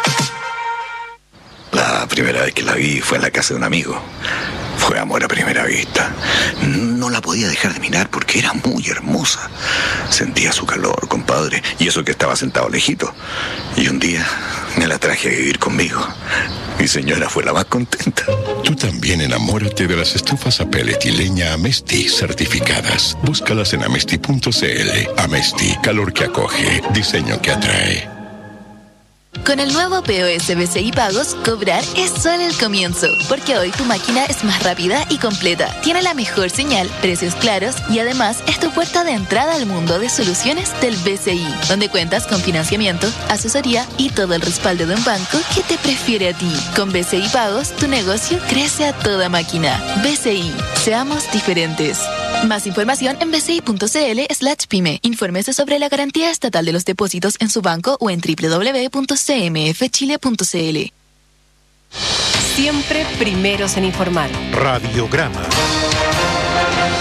La primera vez que la vi fue en la casa de un amigo. Fue amor a primera vista. No la podía dejar de mirar porque era muy hermosa. Sentía su calor, compadre, y eso que estaba sentado lejito. Y un día me la traje a vivir conmigo. Mi señora fue la más contenta. Tú también enamórate de las estufas a pellet y leña Amesti certificadas. Búscalas en amesti punto c l. Amesti, calor que acoge, diseño que atrae. Con el nuevo P O S B C I Pagos, cobrar es solo el comienzo, porque hoy tu máquina es más rápida y completa, tiene la mejor señal, precios claros y además es tu puerta de entrada al mundo de soluciones del B C I, donde cuentas con financiamiento, asesoría y todo el respaldo de un banco que te prefiere a ti. Con B C I Pagos, tu negocio crece a toda máquina. B C I, seamos diferentes. Más información en b c i punto c l slash pyme. Infórmese sobre la garantía estatal de los depósitos en su banco o en w w w punto c m f chile punto c l. Siempre primeros en informar. Radiograma.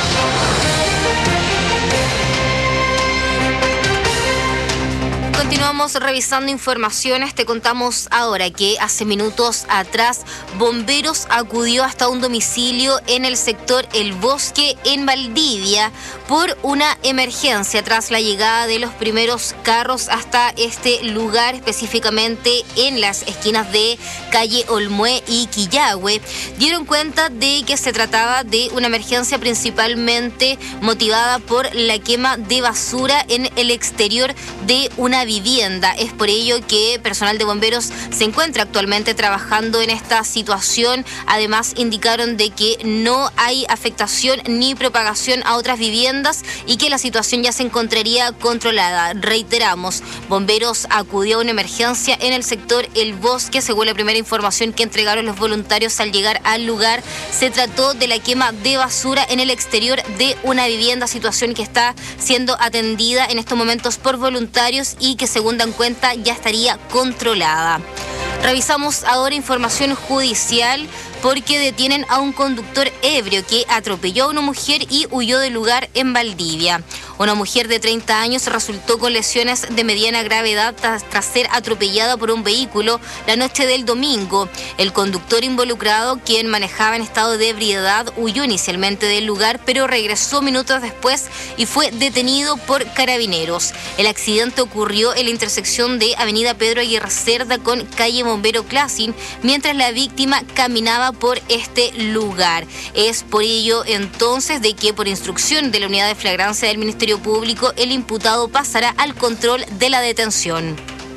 Continuamos Continuamos revisando informaciones. Te contamos ahora que hace minutos atrás bomberos acudió hasta un domicilio en el sector El Bosque en Valdivia por una emergencia tras la llegada de los primeros carros hasta este lugar, específicamente en las esquinas de calle Olmué y Quillahue. Dieron cuenta de que se trataba de una emergencia principalmente motivada por la quema de basura en el exterior de una vivienda. Es por ello que personal de bomberos se encuentra actualmente trabajando en esta situación. Además, indicaron de que no hay afectación ni propagación a otras viviendas y que la situación ya se encontraría controlada. Reiteramos, bomberos acudió a una emergencia en el sector El Bosque. Según la primera información que entregaron los voluntarios al llegar al lugar, se trató de la quema de basura en el exterior de una vivienda, situación que está siendo atendida en estos momentos por voluntarios y que, según dan cuenta, ya estaría controlada. Revisamos ahora información judicial porque detienen a un conductor ebrio que atropelló a una mujer y huyó del lugar en Valdivia. Una mujer de treinta años resultó con lesiones de mediana gravedad tras, tras ser atropellada por un vehículo la noche del domingo. El conductor involucrado, quien manejaba en estado de ebriedad, huyó inicialmente del lugar, pero regresó minutos después y fue detenido por carabineros. El accidente ocurrió en la intersección de Avenida Pedro Aguirre Cerda con calle Bombero Clasin, mientras la víctima caminaba por este lugar. Es por ello entonces de que, por instrucción de la Unidad de Flagrancia del Ministerio Público, el imputado pasará al control de la detención.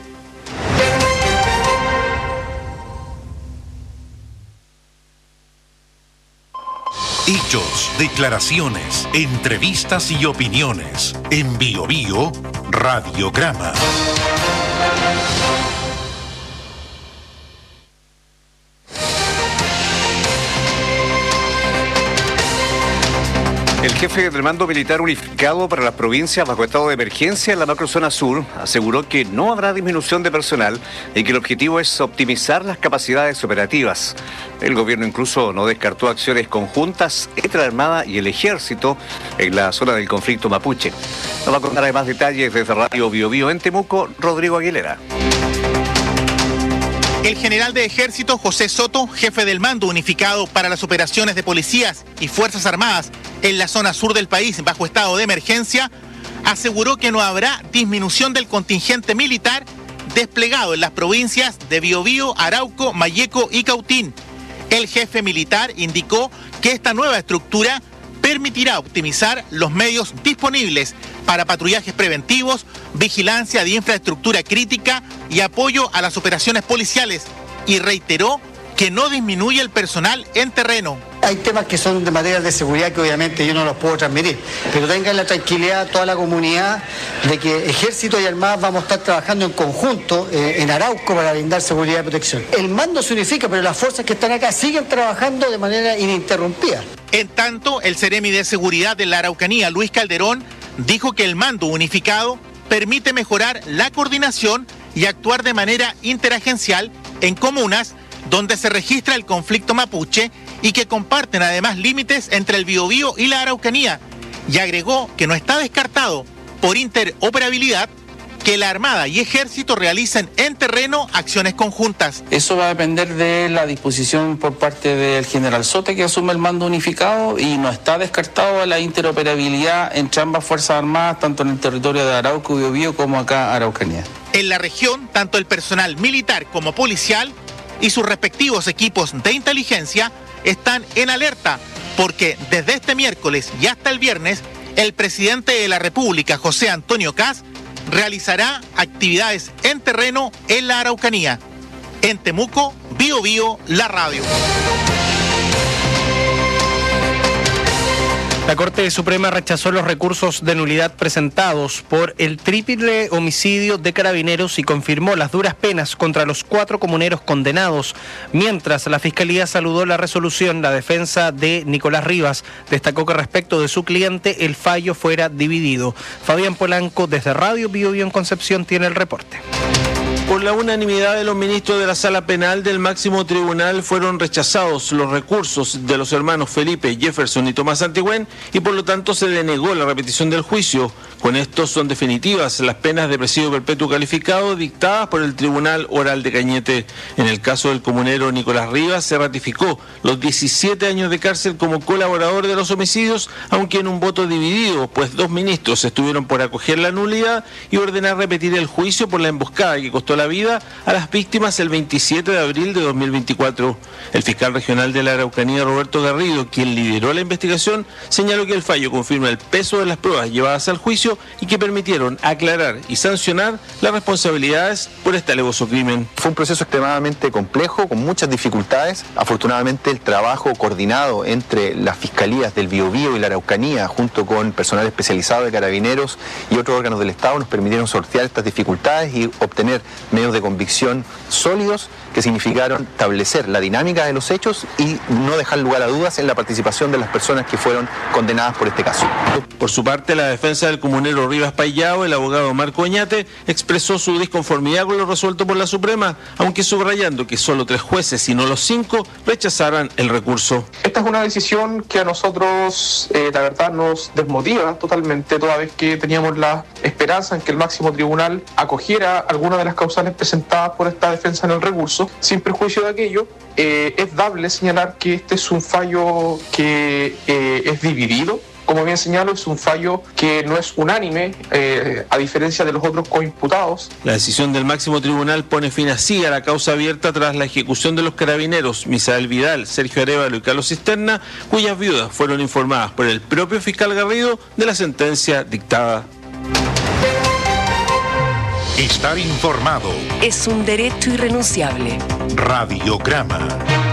Hechos, declaraciones, entrevistas y opiniones. En Bio Bio Radiograma. El jefe del Mando Militar Unificado para las provincias bajo estado de emergencia en la macrozona sur aseguró que no habrá disminución de personal y que el objetivo es optimizar las capacidades operativas. El gobierno incluso no descartó acciones conjuntas entre la Armada y el Ejército en la zona del conflicto mapuche. Nos va a contar además detalles desde Radio Bio Bio en Temuco, Rodrigo Aguilera. El general de Ejército José Soto, jefe del Mando Unificado para las operaciones de policías y Fuerzas Armadas en la zona sur del país bajo estado de emergencia, aseguró que no habrá disminución del contingente militar desplegado en las provincias de Biobío, Arauco, Malleco y Cautín. El jefe militar indicó que esta nueva estructura permitirá optimizar los medios disponibles para patrullajes preventivos, vigilancia de infraestructura crítica y apoyo a las operaciones policiales, y reiteró que no disminuye el personal en terreno. Hay temas que son de materia de seguridad que obviamente yo no los puedo transmitir, pero tengan la tranquilidad toda la comunidad de que Ejército y Armada vamos a estar trabajando en conjunto eh, en Arauco para brindar seguridad y protección. El mando se unifica, pero las fuerzas que están acá siguen trabajando de manera ininterrumpida. En tanto, el Seremi de Seguridad de la Araucanía, Luis Calderón, dijo que el mando unificado permite mejorar la coordinación y actuar de manera interagencial en comunas donde se registra el conflicto mapuche y que comparten además límites entre el Biobío y la Araucanía, y agregó que no está descartado, por interoperabilidad, que la Armada y Ejército realicen en terreno acciones conjuntas. Eso va a depender de la disposición por parte del general Sote, que asume el mando unificado, y no está descartado la interoperabilidad entre ambas Fuerzas Armadas, tanto en el territorio de Arauco y Biobío como acá Araucanía. En la región, tanto el personal militar como policial y sus respectivos equipos de inteligencia están en alerta, porque desde este miércoles y hasta el viernes, el presidente de la República, José Antonio Kast, realizará actividades en terreno en la Araucanía. En Temuco, Bio Bio, la radio. La Corte Suprema rechazó los recursos de nulidad presentados por el triple homicidio de Carabineros y confirmó las duras penas contra los cuatro comuneros condenados. Mientras la Fiscalía saludó la resolución, la defensa de Nicolás Rivas destacó que respecto de su cliente el fallo fuera dividido. Fabián Polanco desde Radio Bio Bio en Concepción tiene el reporte. Por la unanimidad de los ministros de la Sala Penal del máximo tribunal fueron rechazados los recursos de los hermanos Felipe, Jefferson y Tomás Antigüén y por lo tanto se denegó la repetición del juicio. Con esto son definitivas las penas de presidio perpetuo calificado dictadas por el Tribunal Oral de Cañete. En el caso del comunero Nicolás Rivas se ratificó los diecisiete años de cárcel como colaborador de los homicidios, aunque en un voto dividido, pues dos ministros estuvieron por acoger la nulidad y ordenar repetir el juicio por la emboscada que costó la vida a las víctimas el veintisiete de abril de dos mil veinticuatro. El fiscal regional de la Araucanía, Roberto Garrido, quien lideró la investigación, señaló que el fallo confirma el peso de las pruebas llevadas al juicio y que permitieron aclarar y sancionar las responsabilidades por este alevoso crimen. Fue un proceso extremadamente complejo, con muchas dificultades. Afortunadamente el trabajo coordinado entre las fiscalías del Biobío y la Araucanía, junto con personal especializado de Carabineros y otros órganos del Estado, nos permitieron sortear estas dificultades y obtener medios de convicción sólidos que significaron establecer la dinámica de los hechos y no dejar lugar a dudas en la participación de las personas que fueron condenadas por este caso. Por su parte, la defensa del comunero Rivas Payao, el abogado Marco Oñate, expresó su disconformidad con lo resuelto por la Suprema, aunque subrayando que solo tres jueces y no los cinco rechazaran el recurso. Esta es una decisión que a nosotros, eh, la verdad, nos desmotiva totalmente, toda vez que teníamos la esperanza en que el máximo tribunal acogiera algunas de las causales presentadas por esta defensa en el recurso. Sin perjuicio de aquello, eh, es dable señalar que este es un fallo que eh, es dividido. Como bien señalo, es un fallo que no es unánime, eh, a diferencia de los otros coimputados. La decisión del máximo tribunal pone fin así a la causa abierta tras la ejecución de los carabineros Misael Vidal, Sergio Arévalo y Carlos Cisterna, cuyas viudas fueron informadas por el propio fiscal Garrido de la sentencia dictada. Estar informado es un derecho irrenunciable. Radiograma.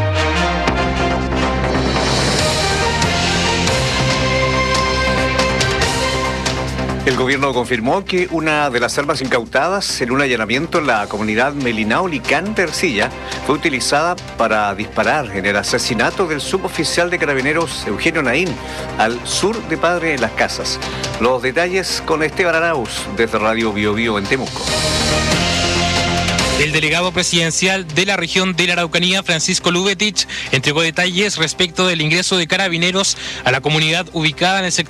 El gobierno confirmó que una de las armas incautadas en un allanamiento en la comunidad Melinao-Licán de Ercilla fue utilizada para disparar en el asesinato del suboficial de Carabineros Eugenio Naín al sur de Padre en Las Casas. Los detalles con Esteban Arauz desde Radio Biobío en Temuco. El delegado presidencial de la región de la Araucanía, Francisco Lubetich, entregó detalles respecto del ingreso de carabineros a la comunidad ubicada en el sector